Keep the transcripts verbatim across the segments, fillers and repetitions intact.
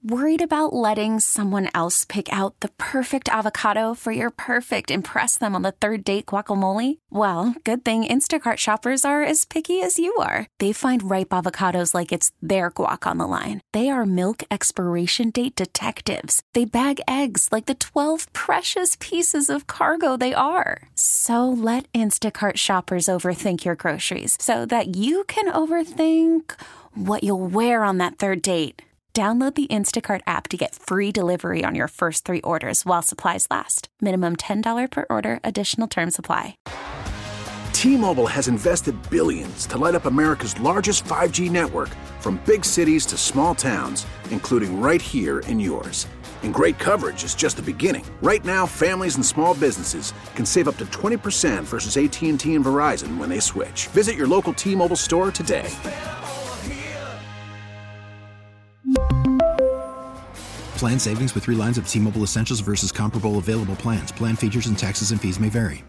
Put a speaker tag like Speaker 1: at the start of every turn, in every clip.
Speaker 1: Worried about letting someone else pick out the perfect avocado for your perfect impress them on the third date guacamole? Well, good thing Instacart shoppers are as picky as you are. They find ripe avocados like it's their guac on the line. They are milk expiration date detectives. They bag eggs like the twelve precious pieces of cargo they are. So let Instacart shoppers overthink your groceries so that you can overthink what you'll wear on that third date. Download the Instacart app to get free delivery on your first three orders while supplies last. Minimum ten dollars per order. Additional terms apply.
Speaker 2: T-Mobile has invested billions to light up America's largest five G network, from big cities to small towns, including right here in yours. And great coverage is just the beginning. Right now, families and small businesses can save up to twenty percent versus A T and T and Verizon when they switch. Visit your local T-Mobile store today.
Speaker 3: Plan savings with three lines of T-Mobile Essentials versus comparable available plans. Plan features and taxes and fees may vary.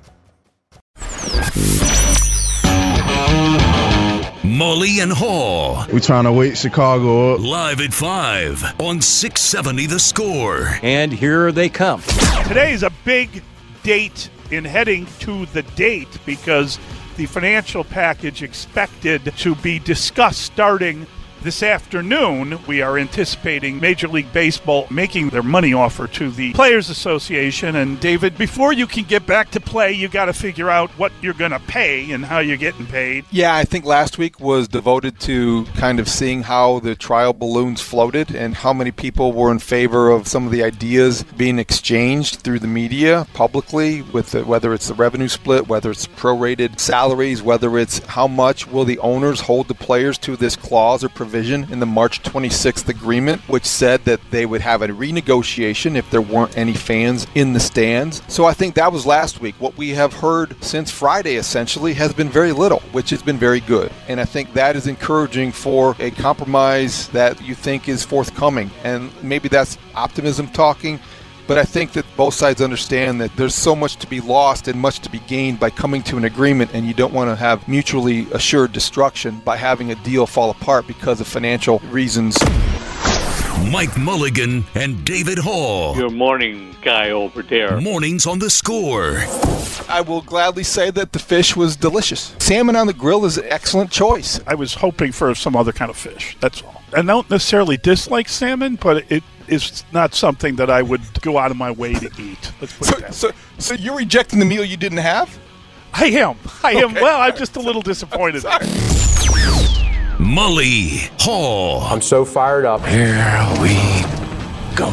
Speaker 4: Mully and Haw.
Speaker 5: We're trying to wake Chicago up.
Speaker 4: Live at five on six seventy The Score.
Speaker 6: And here they come.
Speaker 7: Today is a big date in heading to the date because the financial package expected to be discussed starting this afternoon. We are anticipating Major League Baseball making their money offer to the Players Association. And David, before you can get back to play, you got to figure out what you're going to pay and how you're getting paid.
Speaker 8: Yeah, I think last week was devoted to kind of seeing how the trial balloons floated and how many people were in favor of some of the ideas being exchanged through the media publicly, with the, whether it's the revenue split, whether it's prorated salaries, whether it's how much will the owners hold the players to this clause or provision in the March twenty-sixth agreement, which said that they would have a renegotiation if there weren't any fans in the stands. So I think that was last week. What we have heard since Friday essentially has been very little, which has been very good. And I think that is encouraging for a compromise that you think is forthcoming. And maybe that's optimism talking. But I think that both sides understand that there's so much to be lost and much to be gained by coming to an agreement, and you don't want to have mutually assured destruction by having a deal fall apart because of financial reasons.
Speaker 4: Mike Mulligan and David Haw.
Speaker 9: Your morning guy over there.
Speaker 4: Mornings on The Score.
Speaker 8: I will gladly say that the fish was delicious. Salmon on the grill is an excellent choice.
Speaker 7: I was hoping for some other kind of fish, that's all. I don't necessarily dislike salmon, but it is not something that I would go out of my way to eat. Let's put
Speaker 8: so,
Speaker 7: it that
Speaker 8: so,
Speaker 7: way.
Speaker 8: So you're rejecting the meal you didn't have?
Speaker 7: I am. I am.
Speaker 8: Okay.
Speaker 7: Well, I'm just a little disappointed.
Speaker 4: Mully, Haw.
Speaker 10: I'm so fired up.
Speaker 4: Here we go.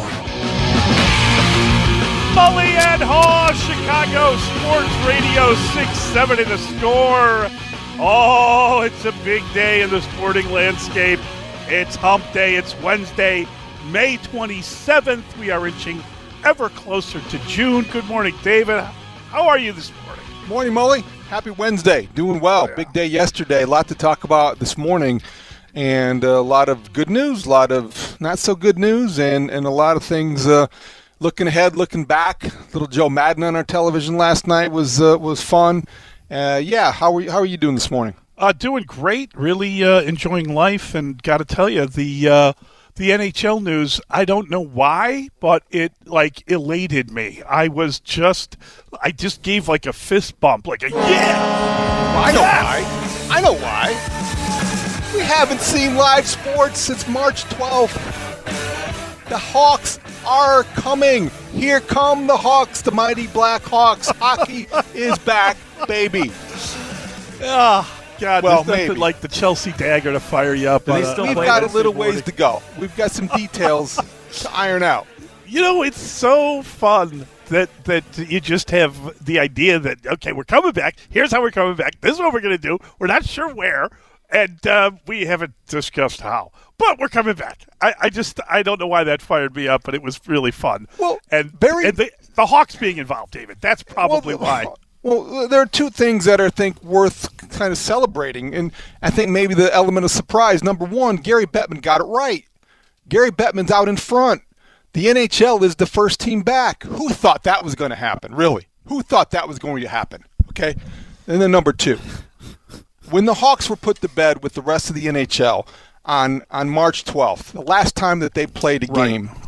Speaker 7: Mully and Haw, Chicago Sports Radio six seventy The Score. Oh, it's a big day in the sporting landscape. It's hump day. It's Wednesday, May twenty-seventh. We are inching ever closer to June. Good morning, David. How are you this morning?
Speaker 8: Morning, Mully. Happy Wednesday. Doing well. Oh, yeah. Big day yesterday. A lot to talk about this morning. And a lot of good news, a lot of not so good news, and, and a lot of things uh, looking ahead, looking back. Little Joe Madden on our television last night was uh, was fun. Uh, yeah, how are you, how are you doing this morning?
Speaker 7: Uh, doing great. Really uh, enjoying life, and got to tell you, the uh, the N H L news, I don't know why, but it like elated me. I was just, I just gave like a fist bump, like a yeah.
Speaker 8: Well, I know
Speaker 7: yes!
Speaker 8: why. I know why. We haven't seen live sports since March twelfth. The Hawks are coming. Here come the Hawks, the mighty Black Hawks. Hockey is back, baby.
Speaker 7: Ah. God,
Speaker 8: well,
Speaker 7: there's nothing
Speaker 8: maybe.
Speaker 7: like the Chelsea dagger to fire you up.
Speaker 8: On a, we've got a little ways to go. We've got some details to iron out.
Speaker 7: You know, it's so fun that that you just have the idea that, okay, we're coming back. Here's how we're coming back. This is what we're going to do. We're not sure where, and uh, we haven't discussed how. But we're coming back. I, I just, I don't know why that fired me up, but it was really fun.
Speaker 8: Well,
Speaker 7: and,
Speaker 8: very,
Speaker 7: and the, the Hawks being involved, David, that's probably
Speaker 8: well,
Speaker 7: why.
Speaker 8: Well, there are two things that are, I think, worth kind of celebrating, and I think maybe the element of surprise. Number one, Gary Bettman got it right. Gary Bettman's out in front. The N H L is the first team back. Who thought that was going to happen, really? Who thought that was going to happen, okay? And then number two, when the Hawks were put to bed with the rest of the N H L, on on March twelfth, the last time that they played a game, right,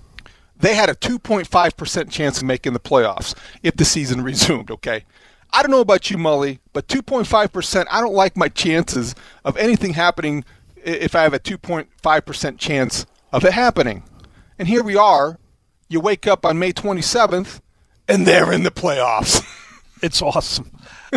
Speaker 8: they had a two point five percent chance of making the playoffs if the season resumed, okay? I don't know about you, Mully, but two point five percent, I don't like my chances of anything happening if I have a two point five percent chance of it happening. And here we are. You wake up on May twenty-seventh, and they're in the playoffs.
Speaker 7: It's awesome.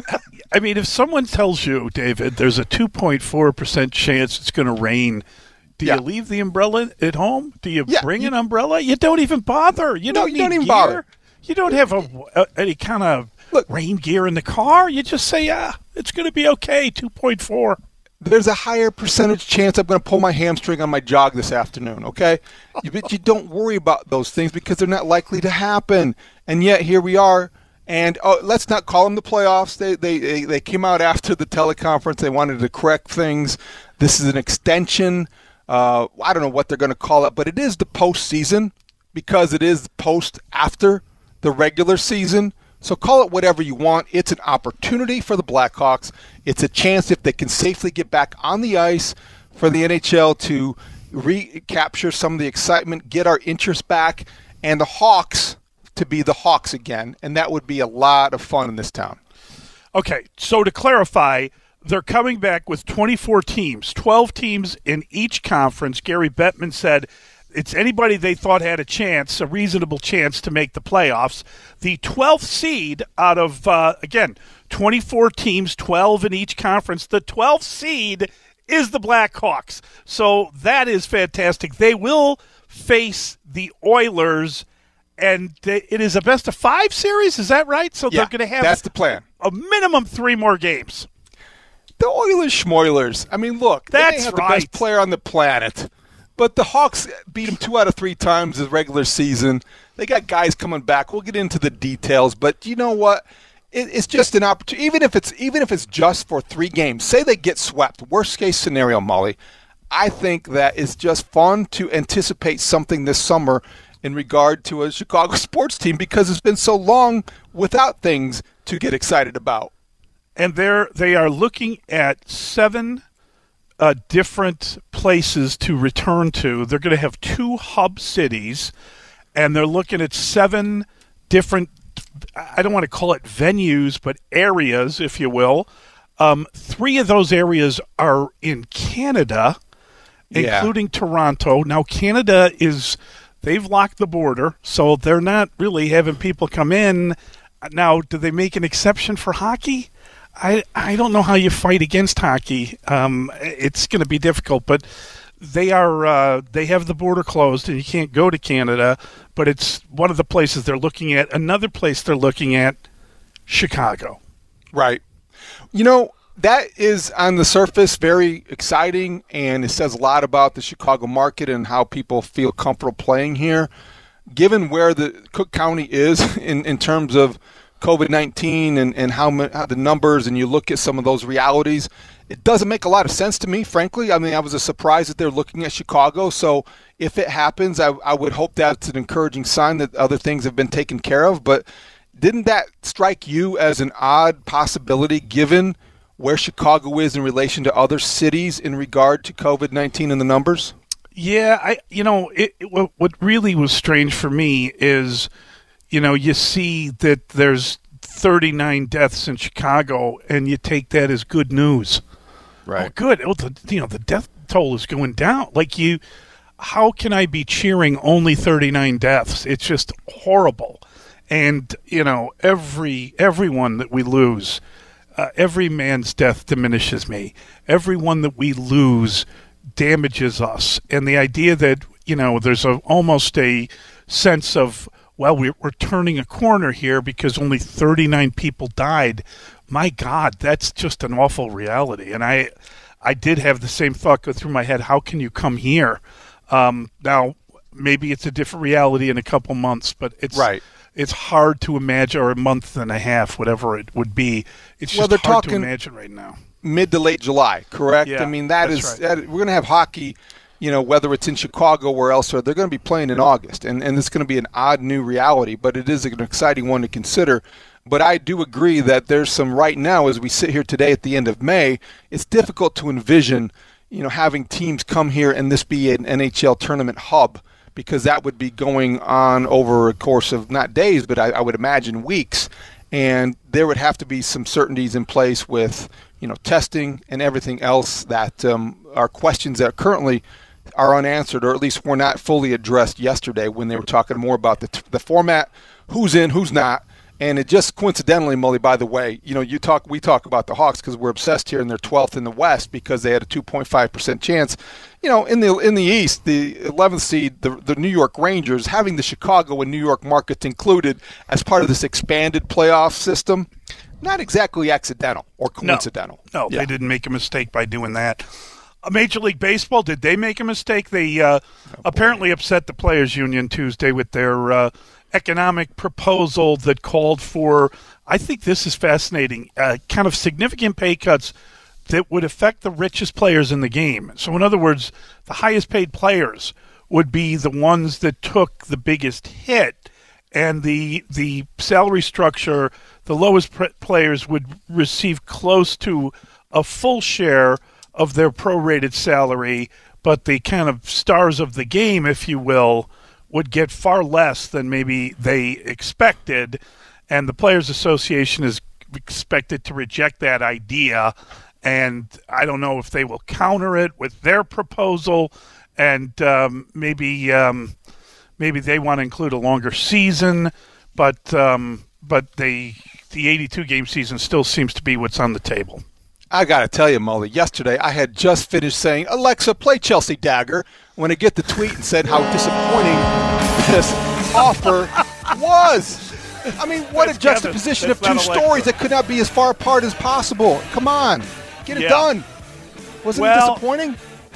Speaker 7: I mean, if someone tells you, David, there's a two point four percent chance it's going to rain, do yeah. you leave the umbrella at home? Do you yeah, bring you, an umbrella? You don't even bother. You
Speaker 8: no,
Speaker 7: don't
Speaker 8: you
Speaker 7: need
Speaker 8: don't even
Speaker 7: gear.
Speaker 8: bother.
Speaker 7: You don't have a, a, any kind of Look, rain gear in the car. You just say, yeah, it's going to be okay, two point four.
Speaker 8: There's a higher percentage chance I'm going to pull my hamstring on my jog this afternoon, okay? You, but you don't worry about those things because they're not likely to happen. And yet here we are. And oh, let's not call them the playoffs. They, they they they came out after the teleconference. They wanted to correct things. This is an extension. Uh, I don't know what they're going to call it, but it is the postseason because it is post after the regular season. So call it whatever you want. It's an opportunity for the Blackhawks. It's a chance if they can safely get back on the ice for the N H L to recapture some of the excitement, get our interest back, and the Hawks to be the Hawks again, and that would be a lot of fun in this town.
Speaker 7: Okay, so to clarify, they're coming back with twenty-four teams, twelve teams in each conference. Gary Bettman said it's anybody they thought had a chance, a reasonable chance to make the playoffs. The twelfth seed out of, uh, again, twenty-four teams, twelve in each conference, the twelfth seed is the Blackhawks. So that is fantastic. They will face the Oilers. And it is a best of five series, is that right? So
Speaker 8: yeah,
Speaker 7: they're going to have
Speaker 8: that's the plan.
Speaker 7: A minimum three more games.
Speaker 8: The Oilers schmoilers. I mean, look,
Speaker 7: that's
Speaker 8: they may have
Speaker 7: right.
Speaker 8: the best player on the planet, but the Hawks beat them two out of three times this regular season. They got guys coming back. We'll get into the details, but you know what? It, it's just an opportunity. Even if it's even if it's just for three games, say they get swept. Worst case scenario, Molly. I think that is just fun to anticipate something this summer in regard to a Chicago sports team because it's been so long without things to get excited about.
Speaker 7: And they're, they are looking at seven uh, different places to return to. They're going to have two hub cities, and they're looking at seven different, I don't want to call it venues, but areas, if you will. Um, three of those areas are in Canada,
Speaker 8: yeah.
Speaker 7: including Toronto. Now, Canada is... They've locked the border, so they're not really having people come in. Now, do they make an exception for hockey? I I don't know how you fight against hockey. Um, it's going to be difficult, but they are uh, they have the border closed, and you can't go to Canada. But it's one of the places they're looking at. Another place they're looking at, Chicago.
Speaker 8: Right. You know, that is, on the surface, very exciting, and it says a lot about the Chicago market and how people feel comfortable playing here. Given where the Cook County is in, in terms of COVID nineteen and, and how, how the numbers, and you look at some of those realities, it doesn't make a lot of sense to me, frankly. I mean, I was a surprise that they're looking at Chicago, so if it happens, I, I would hope that's an encouraging sign that other things have been taken care of. But didn't that strike you as an odd possibility given where Chicago is in relation to other cities in regard to COVID nineteen and the numbers?
Speaker 7: Yeah, I you know, it, it, what really was strange for me is, you know, you see that there's thirty-nine deaths in Chicago, and you take that as good news.
Speaker 8: Right.
Speaker 7: Oh, good. Oh, the, you know, the death toll is going down. Like you, how can I be cheering only thirty-nine deaths? It's just horrible. And, you know, every everyone that we lose, Uh, every man's death diminishes me. Every one that we lose damages us. And the idea that, you know, there's a, almost a sense of, well, we're, we're turning a corner here because only thirty-nine people died. My God, that's just an awful reality. And I I did have the same thought go through my head. How can you come here? Um, now, maybe it's a different reality in a couple months, but it's
Speaker 8: right.
Speaker 7: It's hard to imagine, or a month and a half, whatever it would be. It's just
Speaker 8: well, they're
Speaker 7: hard
Speaker 8: talking
Speaker 7: to imagine right now.
Speaker 8: Mid to late July, correct?
Speaker 7: Yeah,
Speaker 8: I mean, that
Speaker 7: that's
Speaker 8: is
Speaker 7: right.
Speaker 8: that, we're going to have hockey, you know, whether it's in Chicago or elsewhere, they're going to be playing in August. And, and it's going to be an odd new reality, but it is an exciting one to consider. But I do agree that there's some right now, as we sit here today at the end of May, it's difficult to envision, you know, having teams come here and this be an N H L tournament hub, because that would be going on over a course of not days, but I, I would imagine weeks. And there would have to be some certainties in place with, you know, testing and everything else that um, are questions that currently are unanswered, or at least were not fully addressed yesterday when they were talking more about the, t- the format, who's in, who's not. And it just coincidentally, Mully, by the way, you know, you talk, we talk about the Hawks because we're obsessed here, and they're twelfth in the West because they had a two point five percent chance. You know, in the in the East, the eleventh seed, the the New York Rangers, having the Chicago and New York markets included as part of this expanded playoff system, not exactly accidental or coincidental.
Speaker 7: No, no
Speaker 8: yeah.
Speaker 7: They didn't make a mistake by doing that. Uh, Major League Baseball, did they make a mistake? They uh, oh, apparently upset the Players Union Tuesday with their uh, economic proposal that called for, I think this is fascinating, uh, kind of significant pay cuts that would affect the richest players in the game. So in other words, the highest paid players would be the ones that took the biggest hit, and the the salary structure, the lowest pr- players would receive close to a full share of their prorated salary, but the kind of stars of the game, if you will, would get far less than maybe they expected, and the Players Association is expected to reject that idea, and I don't know if they will counter it with their proposal, and um, maybe um, maybe they want to include a longer season, but um, but they the eighty-two game season still seems to be what's on the table.
Speaker 8: I got to tell you, Mully, yesterday I had just finished saying, Alexa, play Chelsea Dagger, when I get the tweet and said how disappointing this offer was. I mean, what
Speaker 7: That's
Speaker 8: a juxtaposition
Speaker 7: Kevin.
Speaker 8: of
Speaker 7: That's
Speaker 8: two
Speaker 7: not
Speaker 8: stories that could not be as far apart as possible. Come on, get it
Speaker 7: Yeah.
Speaker 8: done. Wasn't
Speaker 7: Well,
Speaker 8: it disappointing?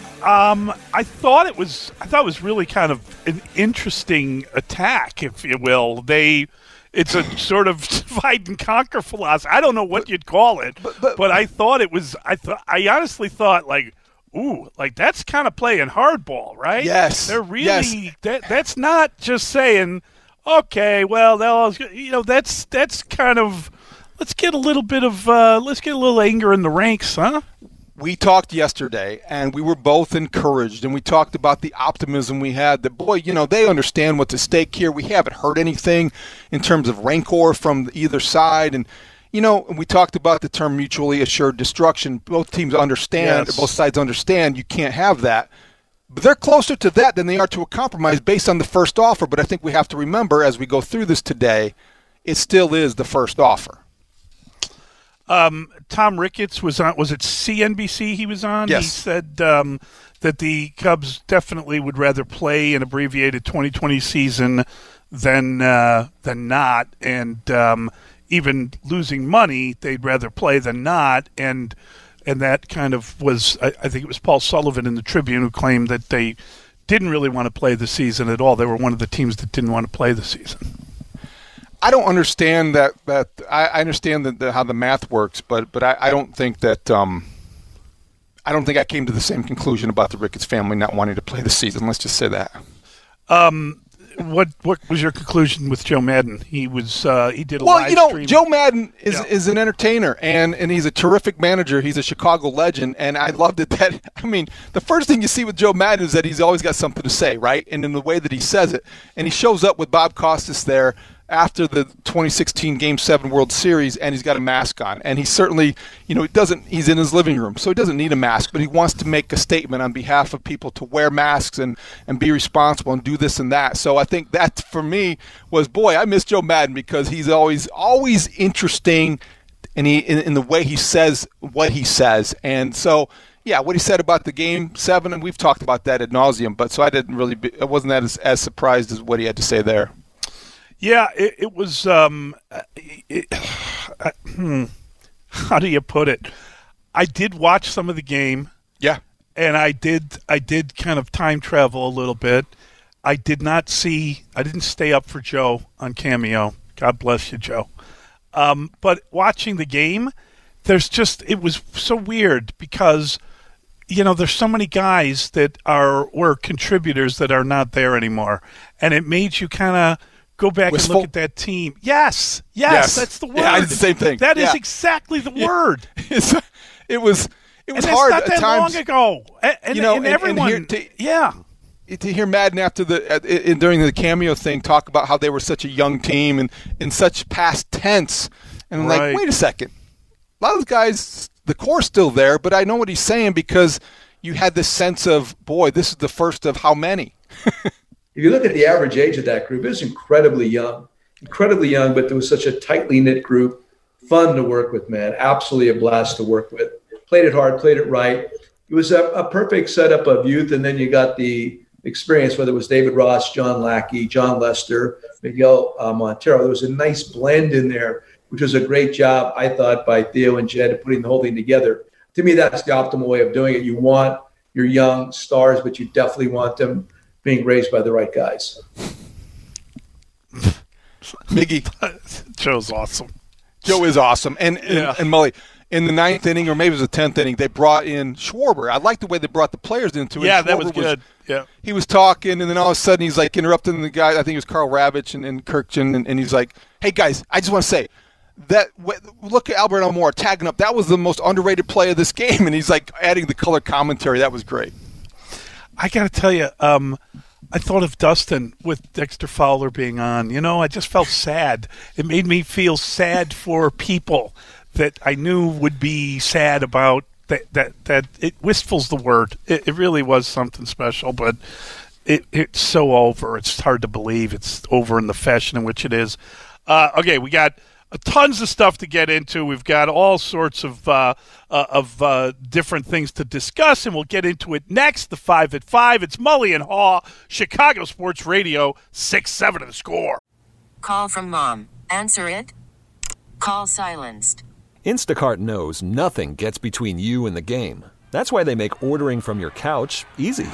Speaker 7: Um, I thought it was. I thought it was really kind of an interesting attack, if you will. They, it's a sort of divide and conquer philosophy. I don't know what you'd call it,
Speaker 8: but, but,
Speaker 7: but I thought it was. I thought. I honestly thought like, ooh, like that's kind of playing hardball, right?
Speaker 8: Yes.
Speaker 7: They're really.
Speaker 8: Yes.
Speaker 7: That that's not just saying, okay, well, they'll, you know, that's that's kind of. Let's get a little bit of. Uh, let's get a little anger in the ranks, huh?
Speaker 8: We talked yesterday, and we were both encouraged, and we talked about the optimism we had that, boy, you know, they understand what's at stake here. We haven't heard anything in terms of rancor from either side. And, you know, we talked about the term mutually assured destruction. Both teams understand,
Speaker 7: Yes.
Speaker 8: both sides understand you can't have that. But they're closer to that than they are to a compromise based on the first offer. But I think we have to remember as we go through this today, it still is the first offer.
Speaker 7: Um, Tom Ricketts was on, was it C N B C he was on?
Speaker 8: Yes.
Speaker 7: He said um, that the Cubs definitely would rather play an abbreviated twenty twenty season than uh, than not, and um, even losing money, they'd rather play than not, and and that kind of was, I, I think it was Paul Sullivan in the Tribune who claimed that they didn't really want to play the season at all. They were one of the teams that didn't want to play the season.
Speaker 8: I don't understand that. That I, I understand the, the, how the math works, but but I, I don't think that. Um, I don't think I came to the same conclusion about the Ricketts family not wanting to play the season. Let's just say that.
Speaker 7: Um, what what was your conclusion with Joe Madden? He was uh, he did a
Speaker 8: well,
Speaker 7: live
Speaker 8: you know,
Speaker 7: stream.
Speaker 8: Joe Madden is
Speaker 7: Yeah.
Speaker 8: is an entertainer, and and he's a terrific manager. He's a Chicago legend, and I loved it. That I mean, the first thing you see with Joe Madden is that he's always got something to say, right? And in the way that he says it, and he shows up with Bob Costas there after the twenty sixteen Game seven World Series, and he's got a mask on. And he certainly, you know, he doesn't, he's in his living room, so he doesn't need a mask, but he wants to make a statement on behalf of people to wear masks and, and be responsible and do this and that. So I think that, for me, was, boy, I miss Joe Madden because he's always, always interesting in, he, in, in the way he says what he says. And so, yeah, what he said about the Game seven, and we've talked about that ad nauseum, but so I didn't really, be, I wasn't that as, as surprised as what he had to say there.
Speaker 7: Yeah, it, it was. Um, it, uh, hmm, how do you put it? I did watch some of the game.
Speaker 8: Yeah,
Speaker 7: and I did. I did kind of time travel a little bit. I did not see. I didn't stay up for Joe on Cameo. God bless you, Joe. Um, but watching the game, there's just it was so weird because, you know, there's so many guys that are were contributors that are not there anymore, and it made you kind of go back
Speaker 8: Wistful?
Speaker 7: and look at that team. Yes, yes,
Speaker 8: Yes.
Speaker 7: that's the word.
Speaker 8: Yeah, it's the same thing.
Speaker 7: That
Speaker 8: Yeah.
Speaker 7: is exactly the word.
Speaker 8: It's, it was it was
Speaker 7: and
Speaker 8: hard
Speaker 7: not
Speaker 8: at
Speaker 7: that
Speaker 8: times.
Speaker 7: long ago. And, and,
Speaker 8: you know,
Speaker 7: and
Speaker 8: and,
Speaker 7: everyone,
Speaker 8: and here to,
Speaker 7: yeah.
Speaker 8: To hear Madden after the uh, in, during the cameo thing talk about how they were such a young team and in such past tense, and I'm
Speaker 7: Right.
Speaker 8: like, wait a second, a lot of those guys, the core's still there, but I know what he's saying because you had this sense of, boy, this is the first of how many.
Speaker 6: If you look at the average age of that group, it was incredibly young, incredibly young, but there was such a tightly knit group, fun to work with, man, absolutely a blast to work with. Played it hard, played it right. It was a, a perfect setup of youth, and then you got the experience, whether it was David Ross, John Lackey, John Lester, Miguel uh, Montero. There was a nice blend in there, which was a great job, I thought, by Theo and Jed putting the whole thing together. To me, that's the optimal way of doing it. You want your young stars, but you definitely want them being raised by the right guys.
Speaker 8: Miggy.
Speaker 7: Joe's awesome.
Speaker 8: Joe is awesome. And,
Speaker 7: Yeah.
Speaker 8: and, and Mully, in the ninth inning, or maybe it was the tenth inning, they brought in Schwarber. I like the way they brought the players into it.
Speaker 7: Yeah, that
Speaker 8: Schwarber
Speaker 7: was good. Yeah.
Speaker 8: He was talking, and then all of a sudden he's like interrupting the guy. I think it was Carl Ravitch and, and Kirkjian, and, and he's like, hey, guys, I just want to say, that look at Albert Elmore tagging up. That was the most underrated play of this game, and he's like adding the color commentary. That was great.
Speaker 7: I got to tell you, um, I thought of Dustin with Dexter Fowler being on. You know, I just felt sad. It made me feel sad for people that I knew would be sad about that. That that it wistful's the word. It, it really was something special, but it, it's so over. It's hard to believe it's over in the fashion in which it is. Uh, okay, we got tons of stuff to get into. We've got all sorts of uh, uh, of uh, different things to discuss, and we'll get into it next. The five at five. It's Mully and Haw, Chicago Sports Radio, six seven of the Score.
Speaker 10: Call from mom. Answer it. Call silenced.
Speaker 11: Instacart knows nothing gets between you and the game. That's why they make ordering from your couch easy.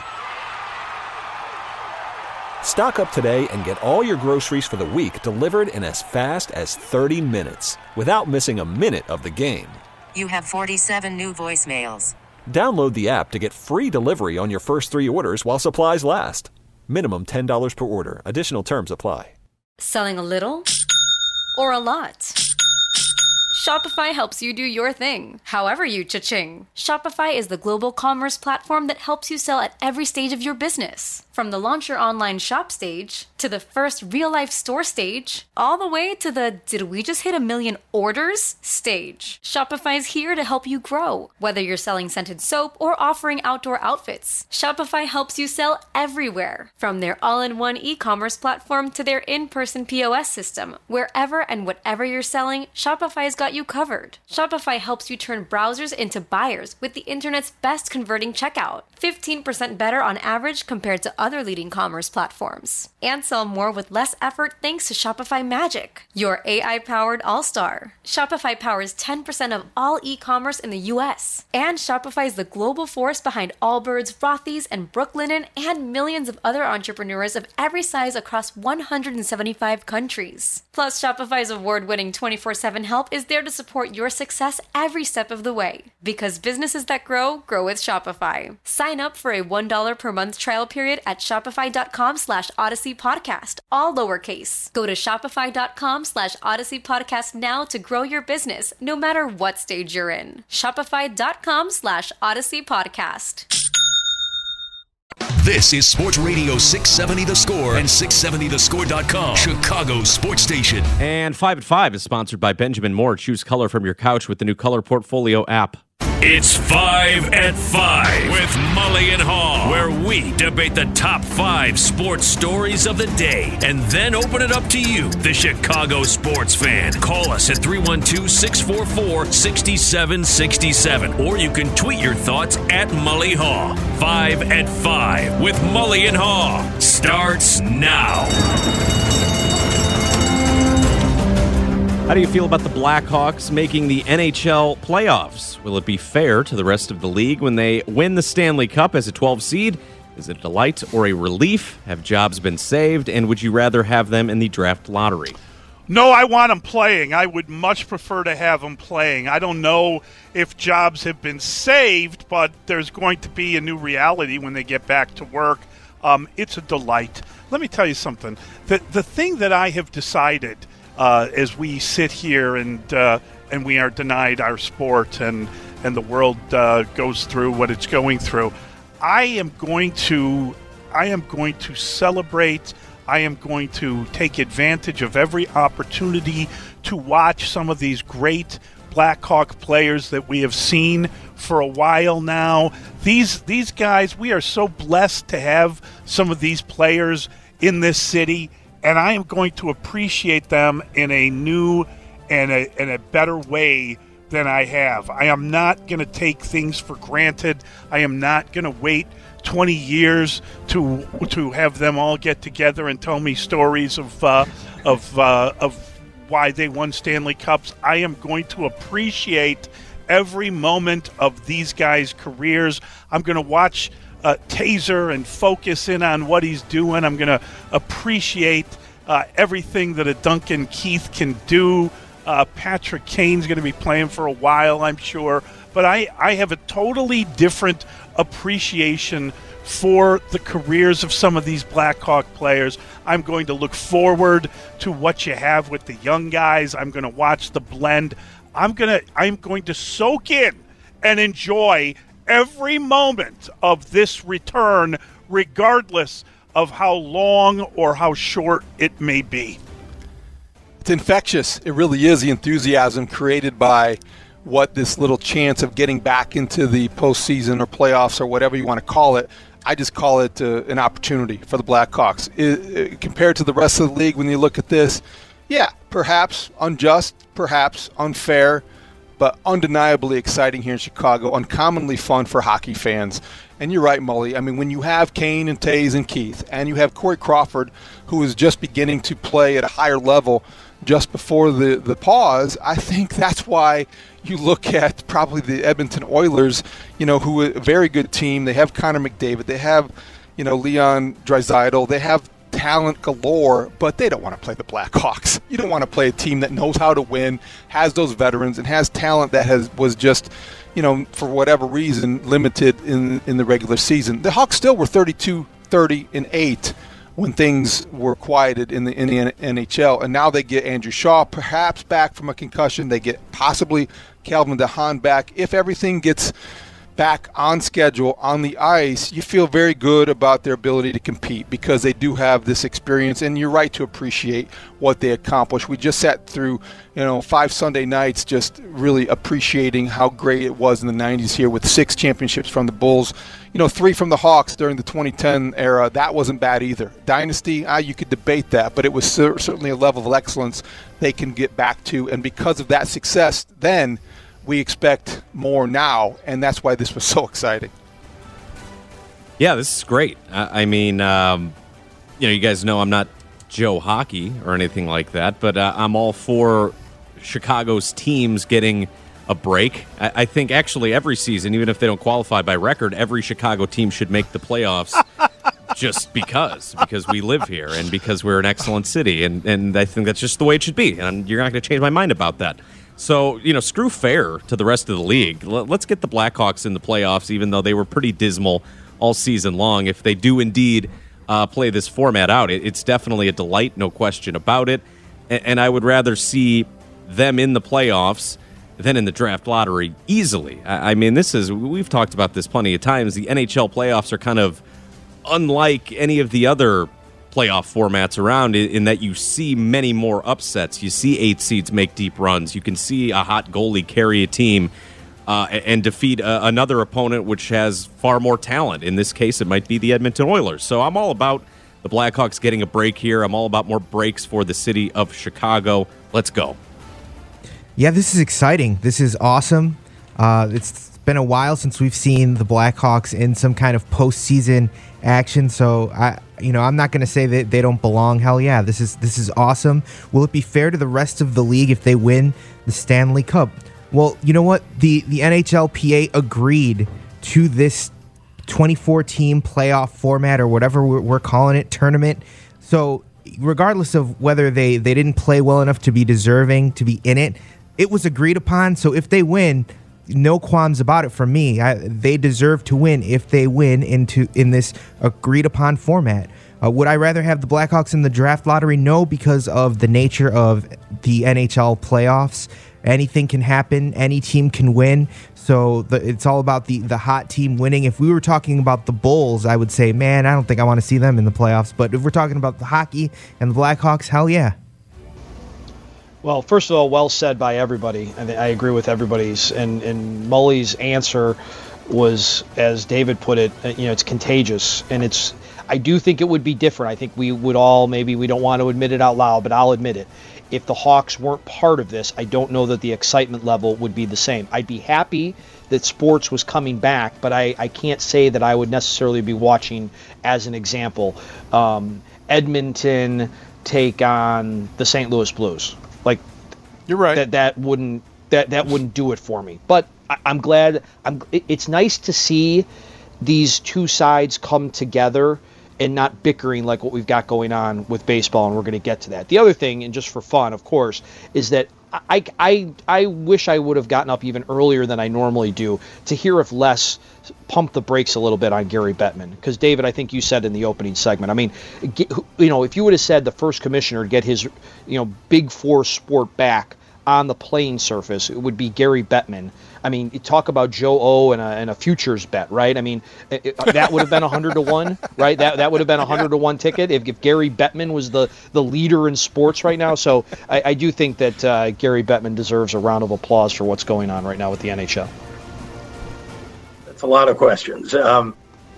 Speaker 11: Stock up today and get all your groceries for the week delivered in as fast as thirty minutes without missing a minute of the game.
Speaker 10: You have forty-seven new voicemails.
Speaker 11: Download the app to get free delivery on your first three orders while supplies last. Minimum ten dollars per order. Additional terms apply.
Speaker 12: Selling a little or a lot? Shopify helps you do your thing, however you cha-ching. Shopify is the global commerce platform that helps you sell at every stage of your business. From the launch your online shop stage, to the first real-life store stage, all the way to the did we just hit a million orders stage. Shopify's here to help you grow. Whether you're selling scented soap or offering outdoor outfits, Shopify helps you sell everywhere. From their all-in-one e-commerce platform to their in-person P O S system, wherever and whatever you're selling, Shopify's got you covered. Shopify helps you turn browsers into buyers with the internet's best converting checkout. fifteen percent better on average compared to other leading commerce platforms. And sell more with less effort thanks to Shopify Magic, your A I-powered all-star. Shopify powers ten percent of all e-commerce in the U S. And Shopify is the global force behind Allbirds, Rothy's, and Brooklinen, and millions of other entrepreneurs of every size across one hundred seventy-five countries. Plus, Shopify's award-winning twenty-four seven help is there to support your success every step of the way. Because businesses that grow, grow with Shopify. Sign up for a one dollar per month trial period at shopify.com slash Odyssey Podcast, all lowercase. Go to shopify.com slash Odyssey Podcast now to grow your business, no matter what stage you're in. Shopify.com slash Odyssey Podcast.
Speaker 4: This is Sports Radio six seventy The Score and six seventy the score dot com, Chicago Sports Station.
Speaker 13: And five at five is sponsored by Benjamin Moore. Choose color from your couch with the new Color Portfolio app.
Speaker 4: It's five at five with Mully and Haw, where we debate the top five sports stories of the day and then open it up to you, the Chicago sports fan. Call us at three one two, six four four, six seven six seven, or you can tweet your thoughts at Mully Haw. Five at five with Mully and Haw starts now.
Speaker 13: How do you feel about the Blackhawks making the N H L playoffs? Will it be fair to the rest of the league when they win the Stanley Cup as a twelve seed? Is it a delight or a relief? Have jobs been saved? And would you rather have them in the draft lottery?
Speaker 7: No, I want them playing. I would much prefer to have them playing. I don't know if jobs have been saved, but there's going to be a new reality when they get back to work. Um, it's a delight. Let me tell you something. The, the thing that I have decided Uh, as we sit here and uh, and we are denied our sport and and the world uh, goes through what it's going through. I am going to, I am going to celebrate. I am going to take advantage of every opportunity to watch some of these great Blackhawk players that we have seen for a while now. These these guys, we are so blessed to have some of these players in this city, and I am going to appreciate them in a new and a, in a better way than I have. I am not going to take things for granted. I am not going to wait twenty years to to have them all get together and tell me stories of uh, of uh, of why they won Stanley Cups. I am going to appreciate every moment of these guys' careers. I'm going to watch uh, Taser and focus in on what he's doing. I'm going to appreciate uh, everything that a Duncan Keith can do. Uh, Patrick Kane's going to be playing for a while, I'm sure. But I, I have a totally different appreciation for the careers of some of these Blackhawk players. I'm going to look forward to what you have with the young guys. I'm going to watch the blend. I'm going to I'm going to soak in and enjoy every moment of this return, regardless of how long or how short it may be.
Speaker 8: It's infectious. It really is, the enthusiasm created by what this little chance of getting back into the postseason or playoffs or whatever you want to call it. I just call it uh, an opportunity for the Blackhawks. It, it, compared to the rest of the league, when you look at this, yeah, perhaps unjust, perhaps unfair, but undeniably exciting here in Chicago, uncommonly fun for hockey fans. And you're right, Mully. I mean, when you have Kane and Taze and Keith, and you have Corey Crawford, who is just beginning to play at a higher level just before the, the pause, I think that's why you look at probably the Edmonton Oilers, you know, who are a very good team. They have Connor McDavid. They have, you know, Leon Draisaitl. They have talent galore, but they don't want to play the Blackhawks. You don't want to play a team that knows how to win, has those veterans, and has talent that has was just, you know, for whatever reason, limited in in the regular season. The Hawks still were thirty-two, thirty, and eight when things were quieted in the in the N H L, and now they get Andrew Shaw perhaps back from a concussion. They get possibly Calvin DeHaan back. If everything gets back on schedule on the ice, you feel very good about their ability to compete because they do have this experience, and you're right to appreciate what they accomplished. We just sat through, you know, five Sunday nights just really appreciating how great it was in the nineties here with six championships from the Bulls, you know, three from the Hawks during the twenty ten era. That wasn't bad either. Dynasty, ah, you could debate that, but it was cer- certainly a level of excellence they can get back to, and because of that success then, we expect more now, and that's why this was so exciting.
Speaker 13: Yeah, this is great. I, I mean, um, you know, you guys know I'm not Joe Hockey or anything like that, but uh, I'm all for Chicago's teams getting a break. I, I think actually every season, even if they don't qualify by record, every Chicago team should make the playoffs just because, because we live here and because we're an excellent city, and, and I think that's just the way it should be, and you're not going to change my mind about that. So, you know, screw fair to the rest of the league. Let's get the Blackhawks in the playoffs, even though they were pretty dismal all season long. If they do indeed uh, play this format out, it's definitely a delight, no question about it. And I would rather see them in the playoffs than in the draft lottery easily. I mean, this is, we've talked about this plenty of times. The N H L playoffs are kind of unlike any of the other playoff formats around in that you see many more upsets. You see eight seeds make deep runs. You can see a hot goalie carry a team uh, and defeat a, another opponent which has far more talent. In this case, it might be the Edmonton Oilers. So I'm all about the Blackhawks getting a break here. I'm all about more breaks for the city of Chicago. Let's go.
Speaker 14: Yeah, this is exciting. This is awesome. Uh, it's been a while since we've seen the Blackhawks in some kind of postseason action, so I, you know, I'm not going to say that they don't belong. Hell yeah, this is this is awesome. Will it be fair to the rest of the league if they win the Stanley Cup? Well, you know what? The the N H L P A agreed to this twenty-four team playoff format or whatever we're, we're calling it, tournament. So regardless of whether they, they didn't play well enough to be deserving to be in it, it was agreed upon. So if they win, no qualms about it from me. I, they deserve to win if they win into in this agreed upon format. Uh, would I rather have the Blackhawks in the draft lottery? No, because of the nature of the N H L playoffs. Anything can happen. Any team can win. So the, it's all about the, the hot team winning. If we were talking about the Bulls, I would say, man, I don't think I want to see them in the playoffs. But if we're talking about the hockey and the Blackhawks, hell yeah.
Speaker 15: Well, first of all, well said by everybody. I, I agree with everybody's. And, and Mully's answer was, as David put it, you know, it's contagious. And it's, I do think it would be different. I think we would all, maybe we don't want to admit it out loud, but I'll admit it. If the Hawks weren't part of this, I don't know that the excitement level would be the same. I'd be happy that sports was coming back, but I, I can't say that I would necessarily be watching, as an example, um, Edmonton take on the Saint Louis Blues. Like,
Speaker 8: you're right.
Speaker 15: That that wouldn't that that wouldn't do it for me. But I, I'm glad. I'm. It's nice to see these two sides come together and not bickering like what we've got going on with baseball, and we're going to get to that. The other thing, and just for fun, of course, is that I, I, I wish I would have gotten up even earlier than I normally do to hear if Les pumped the brakes a little bit on Gary Bettman. Because, David, I think you said in the opening segment, I mean, you know, if you would have said the first commissioner to get his, you know, Big Four sport back on the playing surface, it would be Gary Bettman. I mean, you talk about Joe O and a, and a futures bet, right? I mean, it, it, that would have been a hundred to one, right? That that would have been a hundred to one ticket if, if Gary Bettman was the, the leader in sports right now. So I, I do think that uh, Gary Bettman deserves a round of applause for what's going on right now with the N H L.
Speaker 16: That's a lot of questions. Um,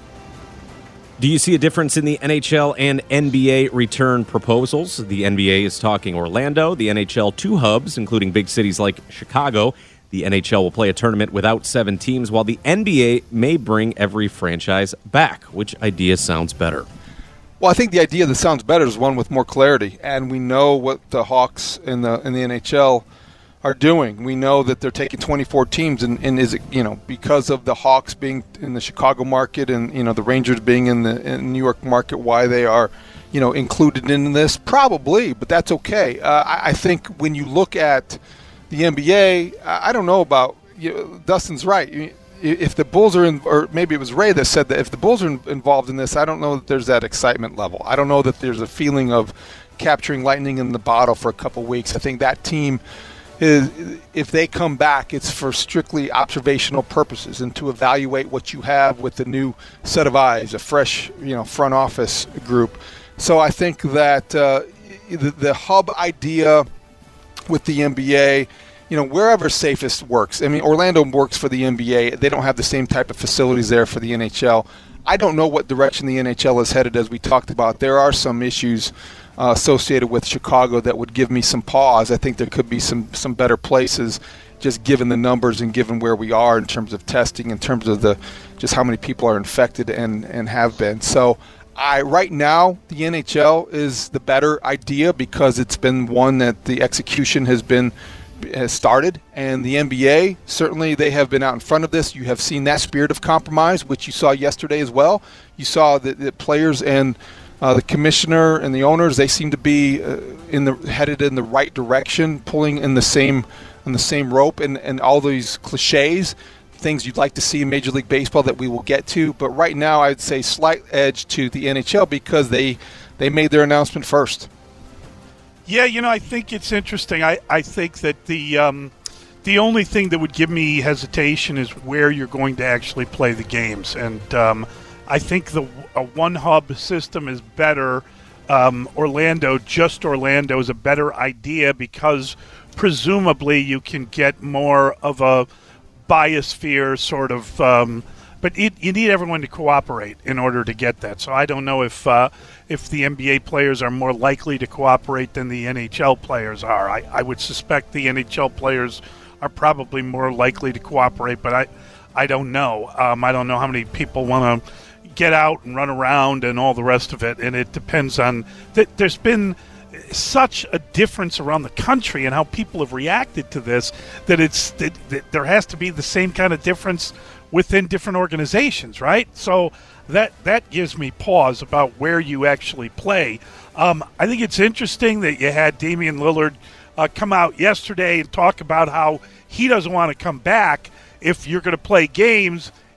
Speaker 13: Do you see a difference in the N H L and N B A return proposals? The N B A is talking Orlando, the N H L two hubs, including big cities like Chicago. The N H L will play a tournament without seven teams, while the N B A may bring every franchise back. Which idea sounds better?
Speaker 8: Well, I think the idea that sounds better is one with more clarity, and we know what the Hawks in the in the N H L are doing. We know that they're taking twenty-four teams, and, and is it, you know, because of the Hawks being in the Chicago market and, you know, the Rangers being in the in New York market, why they are, you know, included in this? Probably, but that's okay. Uh, I, I think when you look at the N B A, I don't know about, you know, Dustin's right. If the Bulls are in, or maybe it was Ray that said that if the Bulls are in, involved in this, I don't know that there's that excitement level. I don't know that there's a feeling of capturing lightning in the bottle for a couple weeks. I think that team is, if they come back, it's for strictly observational purposes and to evaluate what you have with the new set of eyes, a fresh, you know, front office group. So I think that uh, the, the hub idea with the N B A, you know, wherever safest works. I mean, Orlando works for the N B A. They don't have the same type of facilities there for the N H L. I don't know what direction the N H L is headed, as we talked about. There are some issues uh, associated with Chicago that would give me some pause. I think there could be some, some better places, just given the numbers and given where we are in terms of testing, in terms of the just how many people are infected and, and have been. So I right now, the N H L is the better idea because it's been one that the execution has been has started, and the N B A, certainly they have been out in front of this. You have seen that spirit of compromise, which you saw yesterday as well. You saw that the players and uh, the commissioner and the owners, they seem to be uh, in the headed in the right direction, pulling in the same on the same rope, and, and all these cliches, things you'd like to see in Major League Baseball that we will get to. But right now, I'd say slight edge to the N H L because they they made their announcement first.
Speaker 7: Yeah, you know, I think it's interesting. I, I think that the um, the only thing that would give me hesitation is where you're going to actually play the games. And um, I think the a one-hub system is better. Um, Orlando, just Orlando, is a better idea because presumably you can get more of a biosphere sort of um, but it, you need everyone to cooperate in order to get that. So I don't know if uh, if the N B A players are more likely to cooperate than the N H L players are. I, I would suspect the N H L players are probably more likely to cooperate, but I, I don't know. Um, I don't know how many people want to get out and run around and all the rest of it, and it depends on th- – there's been – such a difference around the country and how people have reacted to this that it's that, that there has to be the same kind of difference within different organizations, right? So that that gives me pause about where you actually play. Um, I think it's interesting that you had Damian Lillard uh, come out yesterday and talk about how he doesn't want to come back if you're going to play games.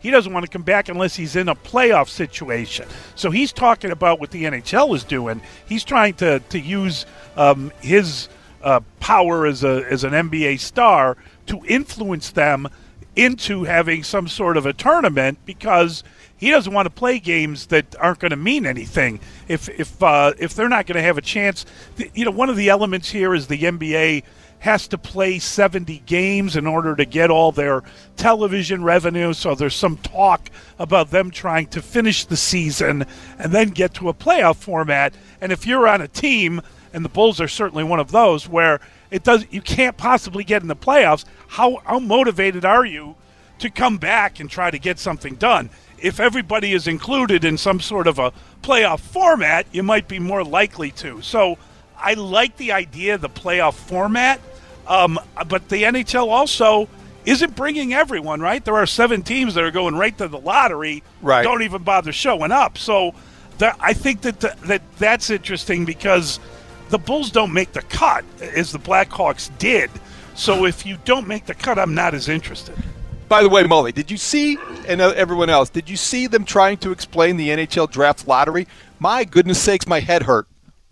Speaker 7: he doesn't want to come back unless he's in a playoff situation. So he's talking about what the N H L is doing. He's trying to, to use um, his uh, power as a as an N B A star to influence them into having some sort of a tournament, because he doesn't want to play games that aren't going to mean anything. If if uh, if they're not going to have a chance, you know, one of the elements here is the N B A has to play seventy games in order to get all their television revenue. So there's some talk about them trying to finish the season and then get to a playoff format. And if you're on a team, and the Bulls are certainly one of those, where it does, you can't possibly get in the playoffs, how how motivated are you to come back and try to get something done? If everybody is included in some sort of a playoff format, you might be more likely to. So I like the idea of the playoff format, um, but the N H L also isn't bringing everyone, right? There are seven teams that are going right to the lottery,
Speaker 8: right.
Speaker 7: Don't even bother showing up. So that, I think that the, that that's interesting, because the Bulls don't make the cut as the Blackhawks did. So if you don't make the cut, I'm not as interested.
Speaker 8: By the way, Mully, did you see, and everyone else, did you see them trying to explain the N H L draft lottery? My goodness sakes, my head hurt.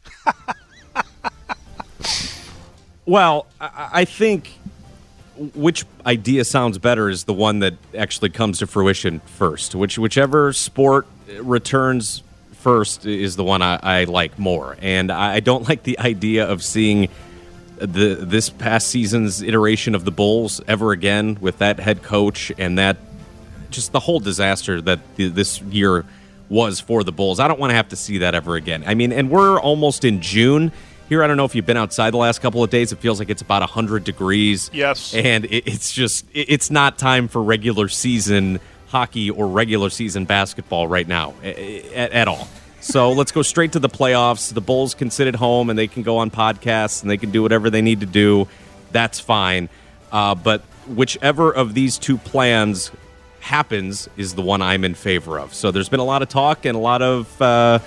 Speaker 13: Well, I think which idea sounds better is the one that actually comes to fruition first. Which whichever sport returns first is the one I, I like more. And I don't like the idea of seeing the this past season's iteration of the Bulls ever again with that head coach and that just the whole disaster that the, this year was for the Bulls. I don't want to have to see that ever again. I mean, and we're almost in June here. I don't know if you've been outside the last couple of days. It feels like it's about one hundred degrees.
Speaker 7: Yes.
Speaker 13: And it, it's just, it, it's not time for regular season hockey or regular season basketball right now at, at all. So let's go straight to the playoffs. The Bulls can sit at home and they can go on podcasts and they can do whatever they need to do. That's fine. Uh, but whichever of these two plans happens is the one I'm in favor of. So there's been a lot of talk and a lot of uh,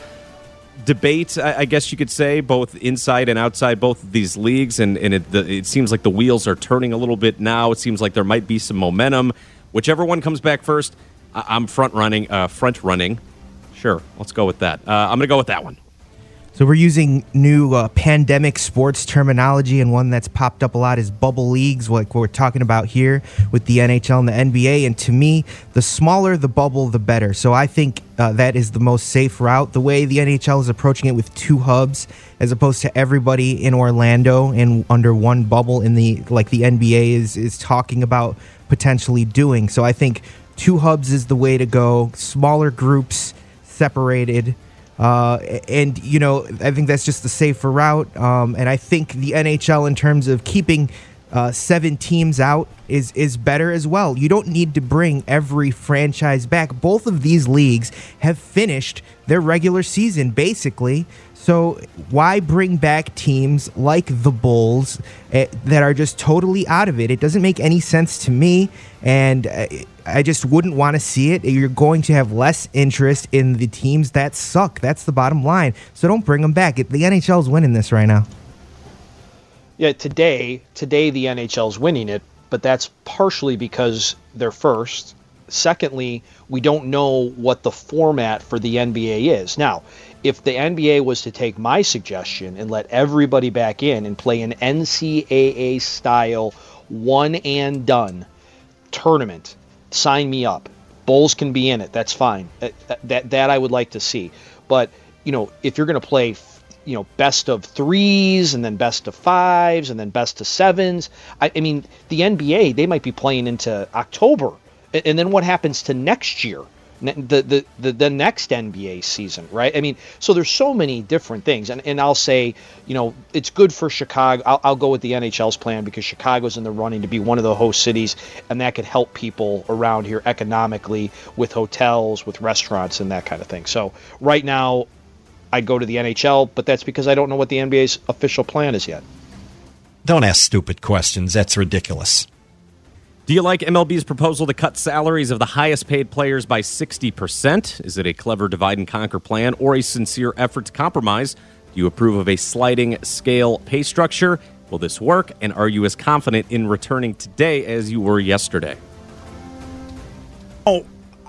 Speaker 13: debate, I, I guess you could say, both inside and outside both of these leagues. And, and it, the, it seems like the wheels are turning a little bit now. It seems like there might be some momentum. Whichever one comes back first, I, I'm front running. Uh, front running. Sure, let's go with that. Uh, I'm going to go with that one.
Speaker 14: So we're using new uh, pandemic sports terminology, and one that's popped up a lot is bubble leagues, like we're talking about here with the N H L and the N B A. And to me, the smaller the bubble, the better. So I think uh, that is the most safe route. The way the N H L is approaching it with two hubs, as opposed to everybody in Orlando and under one bubble, in the like the N B A is is talking about potentially doing. So I think two hubs is the way to go. Smaller groups separated. Uh, and, you know, I think that's just the safer route. Um, and I think the N H L, in terms of keeping uh, seven teams out, is, is better as well. You don't need to bring every franchise back. Both of these leagues have finished their regular season, basically. So why bring back teams like the Bulls uh, that are just totally out of it? It doesn't make any sense to me, and uh, I just wouldn't want to see it. You're going to have less interest in the teams that suck. That's the bottom line. So don't bring them back. The N H L is winning this right now.
Speaker 15: Yeah, today, today the N H L is winning it, but that's partially because they're first. Secondly, we don't know what the format for the N B A is. Now, if the N B A was to take my suggestion and let everybody back in and play an N C double A style one and done tournament, sign me up. Bulls can be in it. That's fine. That that, that I would like to see. But, you know, if you're going to play, you know, best of threes and then best of fives and then best of sevens, I, I mean, the N B A, they might be playing into October. And then what happens to next year? The, the the the next N B A season, right? I mean, so there's so many different things, and and I'll say, you know, it's good for Chicago. I'll, I'll go with the N H L's plan because Chicago's in the running to be one of the host cities, and that could help people around here economically with hotels, with restaurants, and that kind of thing. So right now, I'd go to the N H L, but that's because I don't know what the N B A's official plan is yet.
Speaker 17: Don't ask stupid questions. That's ridiculous.
Speaker 13: Do you like M L B's proposal to cut salaries of the highest paid players by sixty percent? Is it a clever divide and conquer plan or a sincere effort to compromise? Do you approve of a sliding scale pay structure? Will this work? And are you as confident in returning today as you were yesterday?
Speaker 7: Oh,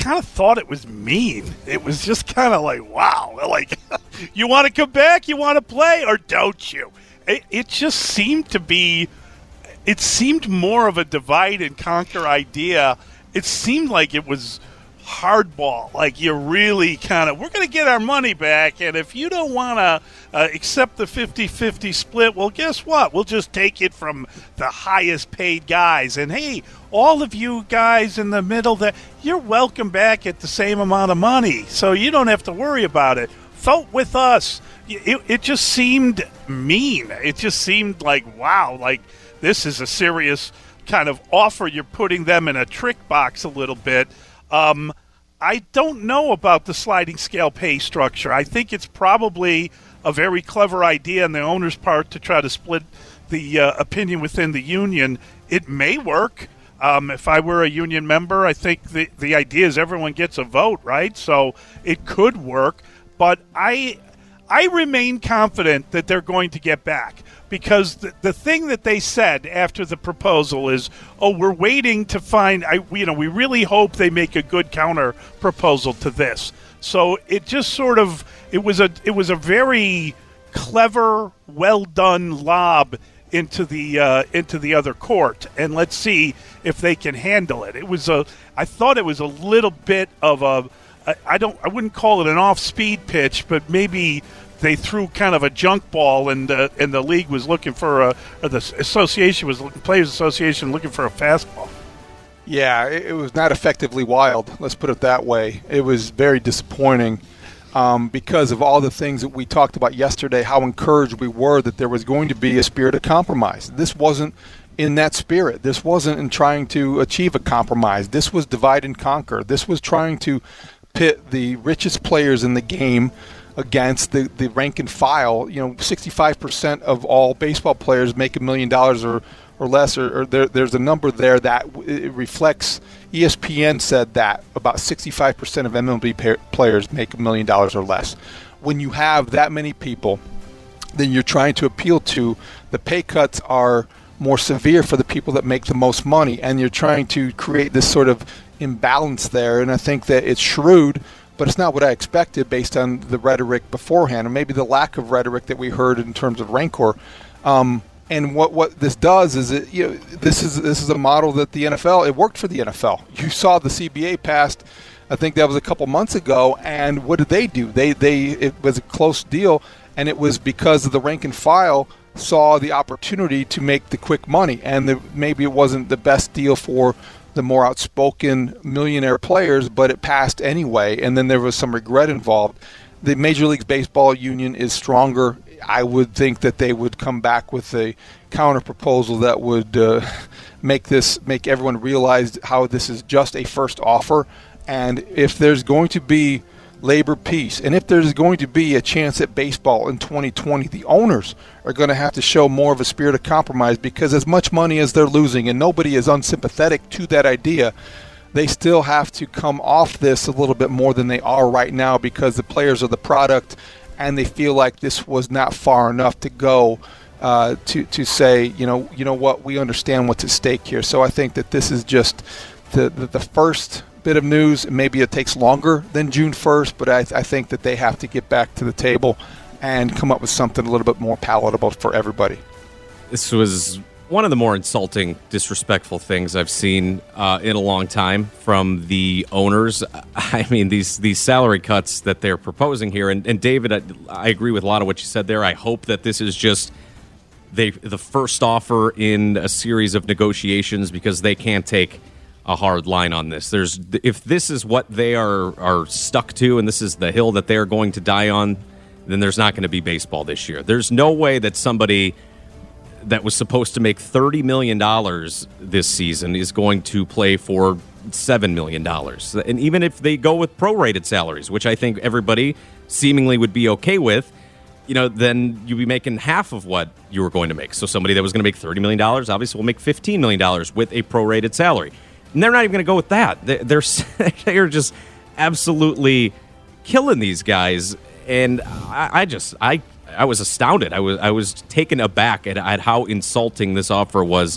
Speaker 7: kind of thought it was mean. It was just kind of like, wow, like, you want to come back, you want to play, or don't you? It, it just seemed to be, it seemed more of a divide and conquer idea. It seemed like it was hardball, like you really kind of, we're going to get our money back, and if you don't want to uh, accept the fifty-fifty split, well, guess what? We'll just take it from the highest paid guys, and hey, all of you guys in the middle, that you're welcome back at the same amount of money, so you don't have to worry about it. Vote with us. It, it just seemed mean. It just seemed like, wow, like this is a serious kind of offer. You're putting them in a trick box a little bit. Um, I don't know about the sliding scale pay structure. I think it's probably a very clever idea on the owner's part to try to split the uh, opinion within the union. It may work. Um, if I were a union member, I think the, the idea is everyone gets a vote, right? So it could work. But I I remain confident that they're going to get back, because the, the thing that they said after the proposal is, oh, we're waiting to find, I, you know, we really hope they make a good counter proposal to this. So it just sort of, it was a, it was a very clever, well done lob into the uh, into the other court, and let's see if they can handle it. It was a, I thought it was a little bit of a, I don't, I wouldn't call it an off-speed pitch, but maybe they threw kind of a junk ball, and uh, and the league was looking for a, or the association was looking, Players Association looking for a fastball.
Speaker 8: Yeah, it, it was not effectively wild. Let's put it that way. It was very disappointing um, because of all the things that we talked about yesterday. How encouraged we were that there was going to be a spirit of compromise. This wasn't in that spirit. This wasn't in trying to achieve a compromise. This was divide and conquer. This was trying to pit the richest players in the game against the, the rank and file. You know, sixty-five percent of all baseball players make a million dollars or, or less, or, or there, there's a number there that it reflects. E S P N said that about sixty-five percent of M L B pay, players make a million dollars or less. When you have that many people, then you're trying to appeal to, the pay cuts are more severe for the people that make the most money, and you're trying to create this sort of imbalance there. And I think that it's shrewd, but it's not what I expected based on the rhetoric beforehand, and maybe the lack of rhetoric that we heard in terms of rancor. Um, and what, what this does is it, you know, this is this is a model that the N F L, it worked for the N F L. You saw the C B A passed, I think that was a couple months ago, and what did they do? They they it was a close deal, and it was because of the rank and file saw the opportunity to make the quick money, and the, maybe it wasn't the best deal for the more outspoken millionaire players, but it passed anyway, and then there was some regret involved. The Major League Baseball union is stronger. I would think that they would come back with a counter proposal that would uh, make this make everyone realize how this is just a first offer, and if there's going to be labor peace, and if there's going to be a chance at baseball in twenty twenty, the owners are going to have to show more of a spirit of compromise, because as much money as they're losing, and nobody is unsympathetic to that idea, they still have to come off this a little bit more than they are right now, because the players are the product, and they feel like this was not far enough to go uh, to to say, you know, you know what, we understand what's at stake here. So I think that this is just the the, the first bit of news. Maybe it takes longer than June first, but I, I think that they have to get back to the table and come up with something a little bit more palatable for everybody.
Speaker 13: This was one of the more insulting, disrespectful things I've seen uh, in a long time from the owners. I mean, these these salary cuts that they're proposing here, and, and David, I, I agree with a lot of what you said there. I hope that this is just they, the first offer in a series of negotiations, because they can't take a hard line on this. There's if this is what they are are stuck to, and this is the hill that they're going to die on, then there's not going to be baseball this year. There's no way that somebody that was supposed to make thirty million dollars this season is going to play for seven million dollars. And even if they go with prorated salaries, which I think everybody seemingly would be okay with, you know, then you'd be making half of what you were going to make. So somebody that was going to make thirty million dollars obviously will make fifteen million dollars with a prorated salary. And they're not even going to go with that. They're they're just absolutely killing these guys, and I, I just I I was astounded. I was I was taken aback at, at how insulting this offer was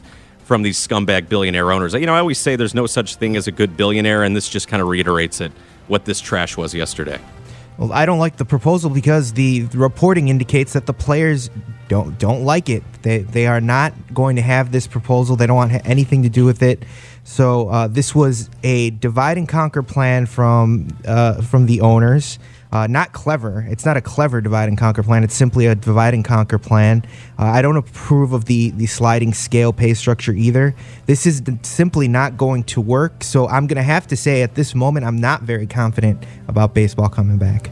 Speaker 13: from these scumbag billionaire owners. You know, I always say there's no such thing as a good billionaire, and this just kind of reiterates it, what this trash was yesterday.
Speaker 14: Well, I don't like the proposal because the reporting indicates that the players don't don't like it. They they are not going to have this proposal. They don't want anything to do with it. So uh, this was a divide and conquer plan from uh, from the owners. Uh, not clever. It's not a clever divide and conquer plan. It's simply a divide and conquer plan. Uh, I don't approve of the, the sliding scale pay structure either. This is d- simply not going to work. So I'm going to have to say at this moment, I'm not very confident about baseball coming back.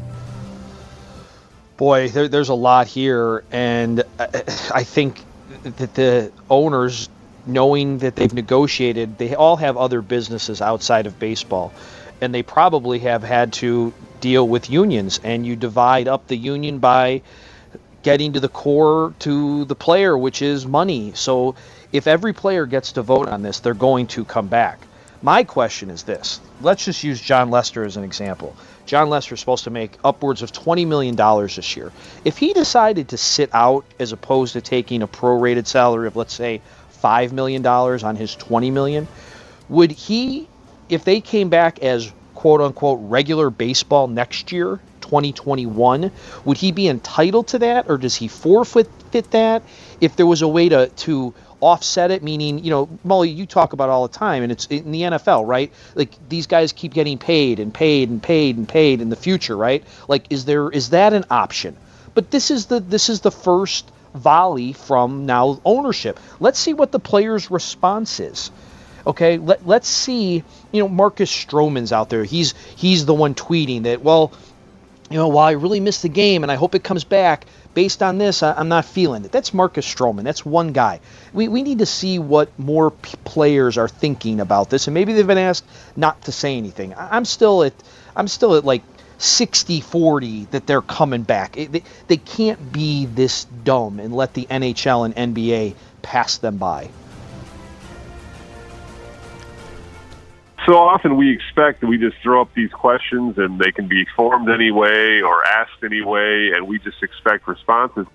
Speaker 15: Boy, there, there's a lot here. And I, I think that the owners, knowing that they've negotiated, they all have other businesses outside of baseball. And they probably have had to deal with unions, and you divide up the union by getting to the core to the player, which is money. So if every player gets to vote on this, they're going to come back. My question is this. Let's just use John Lester as an example. John Lester is supposed to make upwards of twenty million dollars this year. If he decided to sit out as opposed to taking a prorated salary of, let's say, five million dollars on his twenty million dollars, would he, if they came back as quote-unquote regular baseball next year, twenty twenty-one, would he be entitled to that, or does he forfeit that? If there was a way to, to offset it, meaning, you know, Mully, you talk about it all the time, and it's in the N F L, right? Like, these guys keep getting paid and paid and paid and paid in the future, right? Like, is there is that an option? But this is the this is the first volley from now ownership. Let's see what the players' response is. Okay, Let, let's see, you know, Marcus Stroman's out there. He's he's the one tweeting that, well, you know, while I really missed the game and I hope it comes back, based on this, I, I'm not feeling it. That's Marcus Stroman. That's one guy. We we need to see what more p- players are thinking about this, and maybe they've been asked not to say anything. I, I'm still at I'm still at like sixty forty that they're coming back. It, they, they can't be this dumb and let the N H L and N B A pass them by.
Speaker 18: So often we expect that we just throw up these questions and they can be formed anyway or asked anyway, and we just expect responses.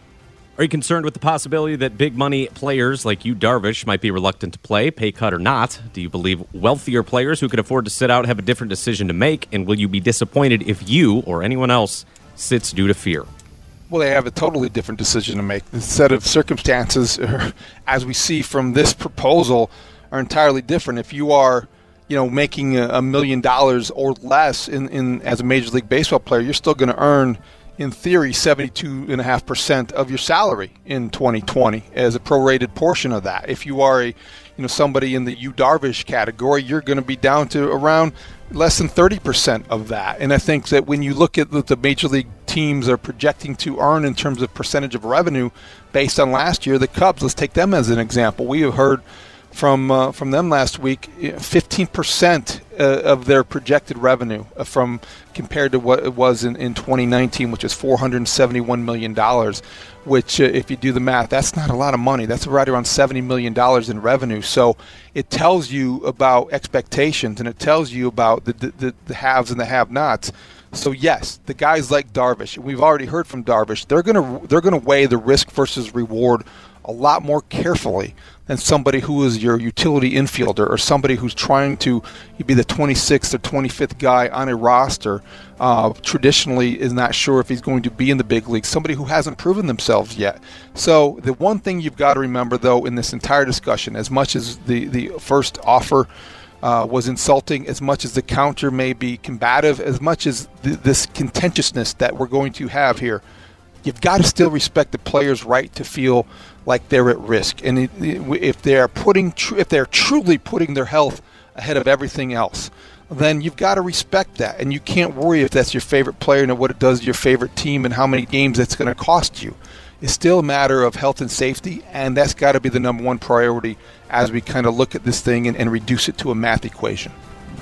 Speaker 13: Are you concerned with the possibility that big money players like Yu Darvish might be reluctant to play, pay cut or not? Do you believe wealthier players who can afford to sit out have a different decision to make? And will you be disappointed if you or anyone else sits due to fear?
Speaker 8: Well, they have a totally different decision to make. The set of circumstances, as we see from this proposal, are entirely different. If you are you know, making a million dollars or less in, in as a Major League Baseball player, you're still going to earn, in theory, seventy-two point five percent of your salary in twenty twenty as a prorated portion of that. If you are a, you know, somebody in the Yu Darvish category, you're going to be down to around less than thirty percent of that. And I think that when you look at what the Major League teams are projecting to earn in terms of percentage of revenue based on last year, the Cubs, let's take them as an example. We have heard from uh, from them last week, fifteen percent uh, of their projected revenue uh, from compared to what it was in, in twenty nineteen, which is four hundred seventy-one million dollars, which uh, if you do the math, that's not a lot of money. That's right around seventy million dollars in revenue. So it tells you about expectations, and it tells you about the, the, the haves and the have-nots. So yes, the guys like Darvish, we've already heard from Darvish, they're gonna they're gonna weigh the risk versus reward a lot more carefully than somebody who is your utility infielder or somebody who's trying to be the twenty-sixth or twenty-fifth guy on a roster, uh, traditionally is not sure if he's going to be in the big league, somebody who hasn't proven themselves yet. So the one thing you've got to remember, though, in this entire discussion, as much as the, the first offer uh, was insulting, as much as the counter may be combative, as much as th- this contentiousness that we're going to have here, you've got to still respect the player's right to feel like they're at risk, and it, it, if they're putting, tr- if they're truly putting their health ahead of everything else, then you've got to respect that, and you can't worry if that's your favorite player and what it does to your favorite team and how many games it's going to cost you. It's still a matter of health and safety, and that's got to be the number one priority as we kind of look at this thing and, and reduce it to a math equation.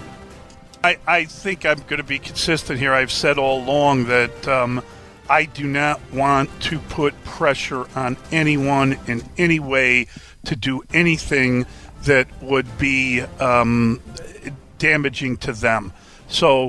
Speaker 7: I, I think I'm going to be consistent here. I've said all along that um, I do not want to put pressure on anyone in any way to do anything that would be um, damaging to them. So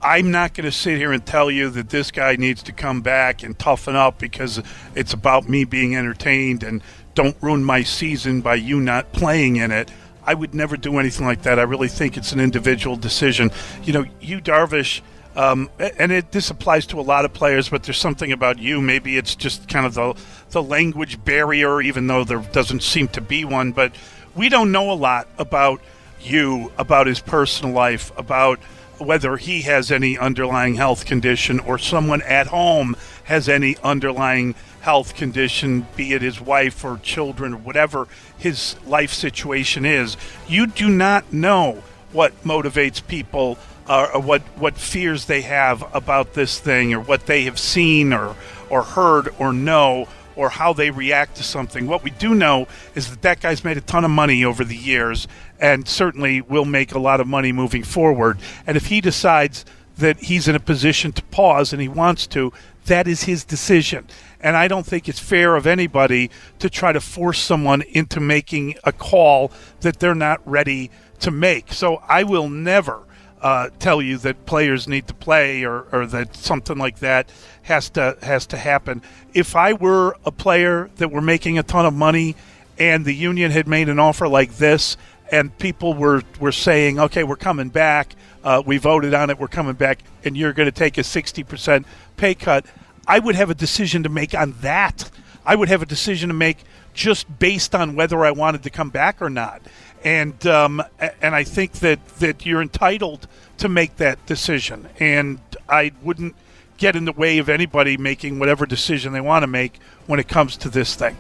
Speaker 7: I'm not going to sit here and tell you that this guy needs to come back and toughen up because it's about me being entertained and don't ruin my season by you not playing in it. I would never do anything like that. I really think it's an individual decision. You know, Yu Darvish, um, and it, this applies to a lot of players, but there's something about you. Maybe it's just kind of the, the language barrier, even though there doesn't seem to be one. But we don't know a lot about you, about his personal life, about whether he has any underlying health condition or someone at home has any underlying health condition, be it his wife or children or whatever his life situation is. You do not know what motivates people uh, or what, what fears they have about this thing or what they have seen or, or heard or know or how they react to something. What we do know is that that guy's made a ton of money over the years and certainly will make a lot of money moving forward. And if he decides that he's in a position to pause and he wants to, that is his decision. And I don't think it's fair of anybody to try to force someone into making a call that they're not ready to make. So I will never uh, tell you that players need to play or, or that something like that has to has to happen. If I were a player that were making a ton of money and the union had made an offer like this and people were, were saying, okay, we're coming back, uh, we voted on it, we're coming back, and you're going to take a sixty percent pay cut, I would have a decision to make on that. I would have a decision to make just based on whether I wanted to come back or not. And um, and I think that, that you're entitled to make that decision. And I wouldn't get in the way of anybody making whatever decision they want to make when it comes to this thing.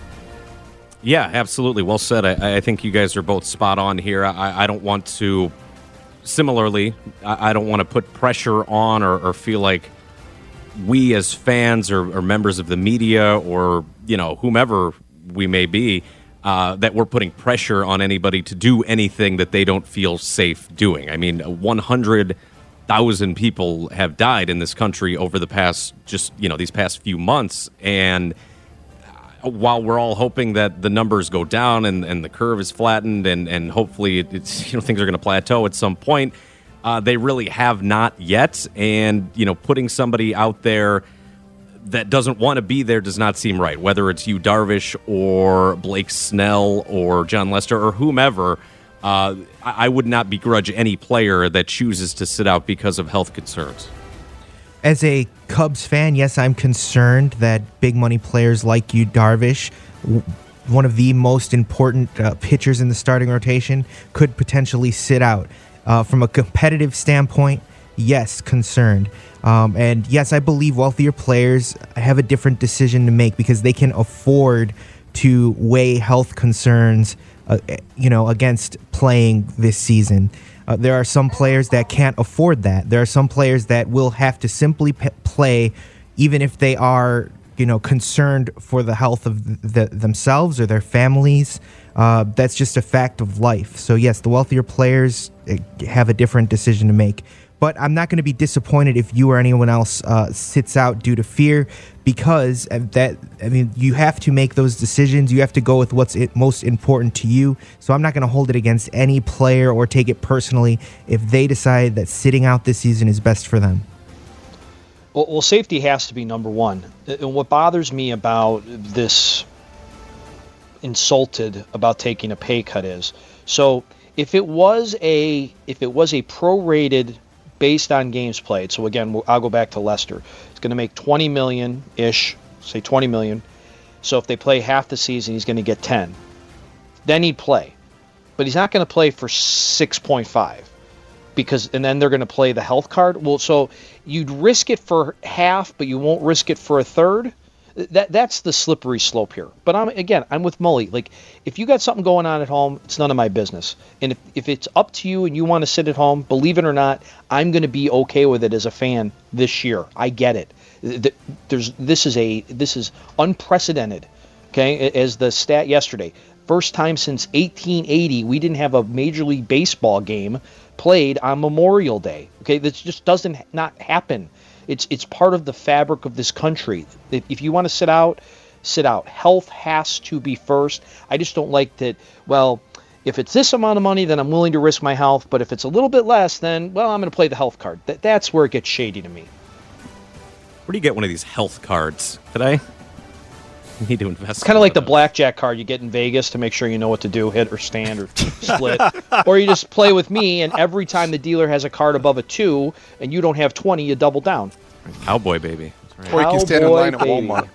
Speaker 13: Yeah, absolutely. Well said. I, I think you guys are both spot on here. I, I don't want to, similarly, I, I don't want to put pressure on or, or feel like we as fans or, or members of the media or, you know, whomever we may be, uh, that we're putting pressure on anybody to do anything that they don't feel safe doing. I mean, one hundred thousand people have died in this country over the past, just, you know, these past few months. And while we're all hoping that the numbers go down and, and the curve is flattened and, and hopefully it's, you know, things are going to plateau at some point, uh, they really have not yet. And, you know, putting somebody out there that doesn't want to be there does not seem right, whether it's Yu Darvish or Blake Snell or John Lester or whomever. Uh, I would not begrudge any player that chooses to sit out because of health concerns.
Speaker 14: As a Cubs fan, yes, I'm concerned that big money players like Yu Darvish, one of the most important uh, pitchers in the starting rotation, could potentially sit out. Uh, from a competitive standpoint, yes, concerned. Um, and yes, I believe wealthier players have a different decision to make because they can afford to weigh health concerns Uh, you know, against playing this season. Uh, there are some players that can't afford that. There are some players that will have to simply p- play even if they are, you know, concerned for the health of the, themselves or their families. Uh, that's just a fact of life. So, yes, the wealthier players have a different decision to make. But I'm not going to be disappointed if you or anyone else uh, sits out due to fear because that, I mean, you have to make those decisions. You have to go with what's it most important to you. So I'm not going to hold it against any player or take it personally if they decide that sitting out this season is best for them.
Speaker 15: Well, well safety has to be number one. And what bothers me about this insulted about taking a pay cut is, so if it was a if it was a prorated based on games played. So again, I'll go back to Lester. He's going to make twenty million ish, say twenty million. So if they play half the season, he's going to get ten. Then he'd play, but he's not going to play for six point five because, and then they're going to play the health card. Well, so you'd risk it for half, but you won't risk it for a third. That that's the slippery slope here. But I'm again, I'm with Mully. Like, if you got something going on at home, it's none of my business. And if, if it's up to you and you want to sit at home, believe it or not, I'm going to be okay with it as a fan this year. I get it. There's this is a this is unprecedented. Okay, as the stat yesterday, first time since eighteen eighty we didn't have a Major League Baseball game played on Memorial Day. Okay, this just doesn't not happen. It's it's part of the fabric of this country. If, if you want to sit out, sit out. Health has to be first. I just don't like that, well, If it's this amount of money, then I'm willing to risk my health. But if it's a little bit less, then, well, I'm going to play the health card. That, that's where it gets shady to me.
Speaker 13: Where do you get one of these health cards? Could I? I need to invest.
Speaker 15: It's kind of like the blackjack card you get in Vegas to make sure you know what to do, hit or stand or split. Or you just play with me, and every time the dealer has a card above a two and you don't have twenty, you double down.
Speaker 13: Cowboy baby.
Speaker 8: Right. Or you can stand in line at Walmart.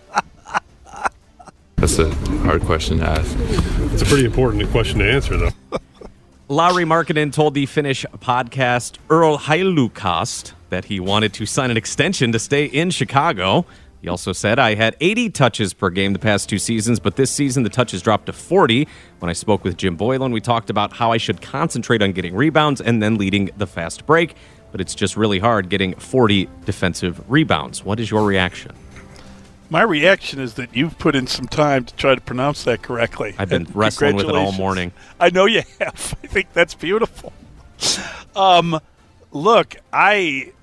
Speaker 19: That's a hard question to ask. It's a pretty important question to answer, though.
Speaker 13: Lauri Markkanen told the Finnish podcast Earl Hailukast that he wanted to sign an extension to stay in Chicago. He also said, I had eighty touches per game the past two seasons, but this season the touches dropped to forty. When I spoke with Jim Boylan, we talked about how I should concentrate on getting rebounds and then leading the fast break, but it's just really hard getting forty defensive rebounds. What is your reaction?
Speaker 7: My reaction is that you've put in some time to try to pronounce that correctly.
Speaker 13: I've been wrestling with it all morning.
Speaker 7: I know you have. I think that's beautiful. Um, look, I...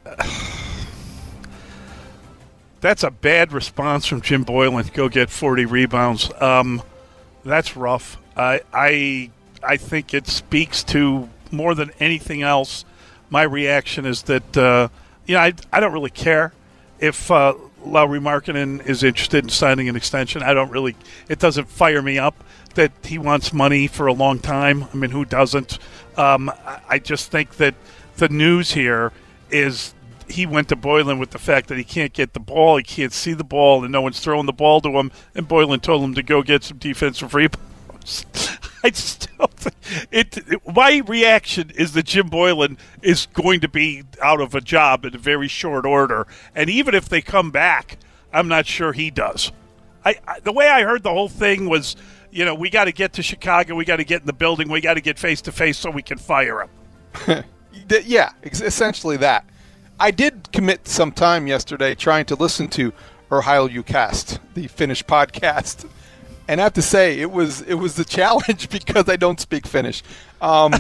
Speaker 7: That's a bad response from Jim Boylan to go get forty rebounds. Um, that's rough. I, I I think it speaks to, more than anything else, my reaction is that, uh, you know, I, I don't really care if uh, Lauri Markkanen is interested in signing an extension. I don't really – it doesn't fire me up that he wants money for a long time. I mean, who doesn't? Um, I, I just think that the news here is – he went to Boylan with the fact that he can't get the ball, he can't see the ball, and no one's throwing the ball to him, and Boylan told him to go get some defensive rebounds. I just don't think it, it. My reaction is that Jim Boylan is going to be out of a job in a very short order, and even if they come back, I'm not sure he does. I, I the way I heard the whole thing was, you know, we got to get to Chicago, we got to get in the building, we got to get face to face so we can fire him.
Speaker 8: Yeah, essentially that. I did commit some time yesterday trying to listen to Earl Hailukast, the Finnish podcast, and I have to say it was it was a challenge because I don't speak Finnish. Um,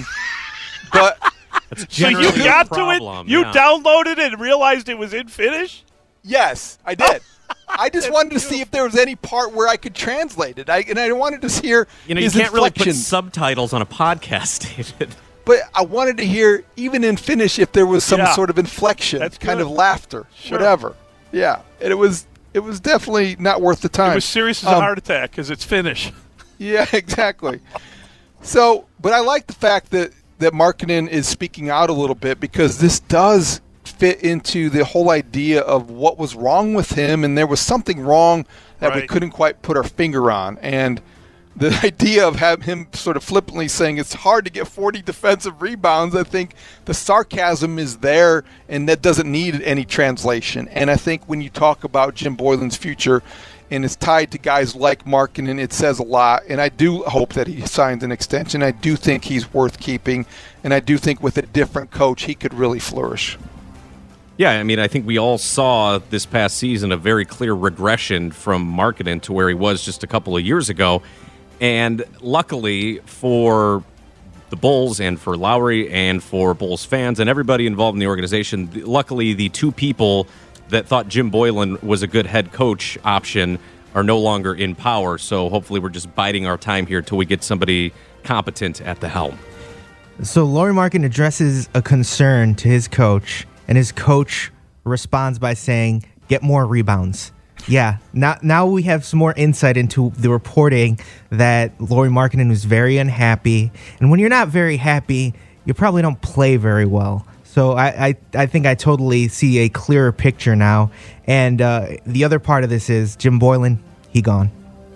Speaker 8: but
Speaker 7: so you got problem, to it, you yeah. downloaded it and realized it was in Finnish?
Speaker 8: Yes, I did. I just wanted to see if there was any part where I could translate it, I, and I wanted to hear
Speaker 13: you know
Speaker 8: his
Speaker 13: you can't
Speaker 8: inflection.
Speaker 13: really put subtitles on a podcast, David.
Speaker 8: But I wanted to hear, even in Finnish, if there was some
Speaker 7: yeah.
Speaker 8: sort of inflection,
Speaker 7: That's
Speaker 8: kind
Speaker 7: good.
Speaker 8: of laughter,
Speaker 7: sure.
Speaker 8: whatever. Yeah, and it was it was definitely not worth the time.
Speaker 7: It was serious as
Speaker 8: um,
Speaker 7: a heart attack because it's Finnish.
Speaker 8: Yeah, exactly. So, but I like the fact that, that Markkanen is speaking out a little bit because this does fit into the whole idea of what was wrong with him, and there was something wrong that
Speaker 7: right.
Speaker 8: we couldn't quite put our finger on. And the idea of having him sort of flippantly saying it's hard to get forty defensive rebounds, I think the sarcasm is there, and that doesn't need any translation. And I think when you talk about Jim Boylan's future and it's tied to guys like Markkanen, it says a lot. And I do hope that he signs an extension. I do think he's worth keeping, and I do think with a different coach he could really flourish.
Speaker 13: Yeah, I mean, I think we all saw this past season a very clear regression from Markkanen to where he was just a couple of years ago. And luckily for the Bulls and for Lauri and for Bulls fans and everybody involved in the organization, luckily the two people that thought Jim Boylan was a good head coach option are no longer in power. So hopefully we're just biding our time here till we get somebody competent at the helm.
Speaker 14: So Lauri Markkanen addresses a concern to his coach, and his coach responds by saying, get more rebounds. Yeah, now now we have some more insight into the reporting that Lauri Markkanen was very unhappy. And when you're not very happy, you probably don't play very well. So I, I, I think I totally see a clearer picture now. And uh, the other part of this is Jim Boylan, he gone.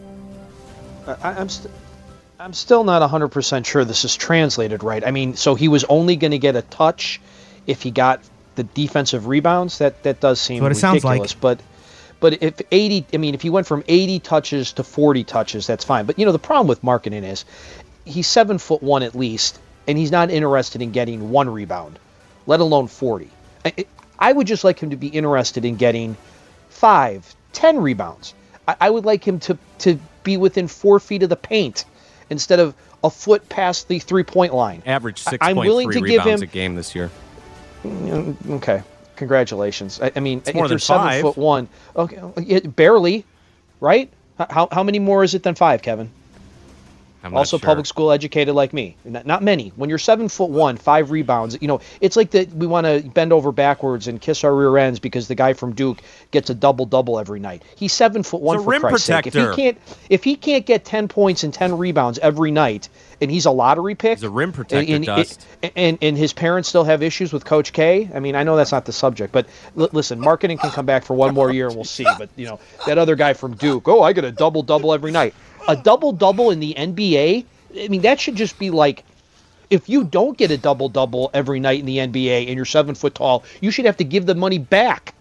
Speaker 15: I, I'm, st- I'm still not one hundred percent sure this is translated right. I mean, so he was only going to get a touch if he got the defensive rebounds? That, that does seem
Speaker 14: That's what it
Speaker 15: ridiculous.
Speaker 14: sounds like.
Speaker 15: But... But if eighty, I mean, if he went from eighty touches to forty touches, that's fine. But, you know, the problem with Markkanen is he's seven foot one at least, and he's not interested in getting one rebound, let alone forty. I, I would just like him to be interested in getting five, ten rebounds. I, I would like him to, to be within four feet of the paint instead of a foot past the three-point line.
Speaker 13: Average six
Speaker 15: I'm
Speaker 13: point
Speaker 15: willing
Speaker 13: three
Speaker 15: to give
Speaker 13: rebounds
Speaker 15: him,
Speaker 13: a game this year.
Speaker 15: Okay. Congratulations. I, I mean,
Speaker 13: it's
Speaker 15: if
Speaker 13: more
Speaker 15: you're
Speaker 13: than
Speaker 15: seven
Speaker 13: five.
Speaker 15: foot one, okay, it, barely, right? How how many more is it than five, Kevin?
Speaker 13: I'm not
Speaker 15: also
Speaker 13: sure.
Speaker 15: public school educated like me. Not, not many. When you're seven foot one, five rebounds, you know, it's like that we want to bend over backwards and kiss our rear ends because the guy from Duke gets a double double every night. He's seven foot one
Speaker 13: He's a
Speaker 15: for
Speaker 13: rim
Speaker 15: Christ's sake. If he
Speaker 13: protector.
Speaker 15: can't, if he can't get ten points and ten rebounds every night, and he's a lottery pick,
Speaker 13: He's a rim protector,
Speaker 15: and,
Speaker 13: Dust.
Speaker 15: and, and and his parents still have issues with Coach K. I mean, I know that's not the subject, but l- listen, marketing can come back for one more year and we'll see. But you know, that other guy from Duke, oh, I get a double double every night. A double double in the N B A. I mean, that should just be like, if you don't get a double double every night in the N B A and you're seven foot tall, you should have to give the money back.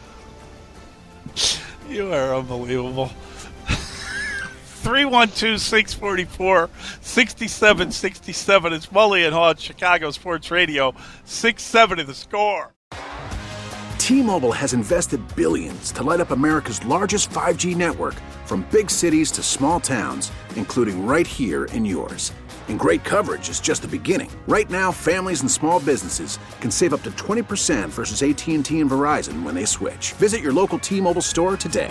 Speaker 7: You are unbelievable. three one two, six four four, six seven six seven. It's Mully and Haw, Chicago Sports Radio. six seven The Score.
Speaker 2: T-Mobile has invested billions to light up America's largest five G network, from big cities to small towns, including right here in yours. And great coverage is just the beginning. Right now, families and small businesses can save up to twenty percent versus A T and T and Verizon when they switch. Visit your local T-Mobile store today.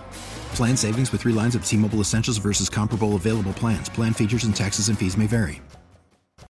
Speaker 3: Plan savings with three lines of T-Mobile Essentials versus comparable available plans. Plan features and taxes and fees may vary.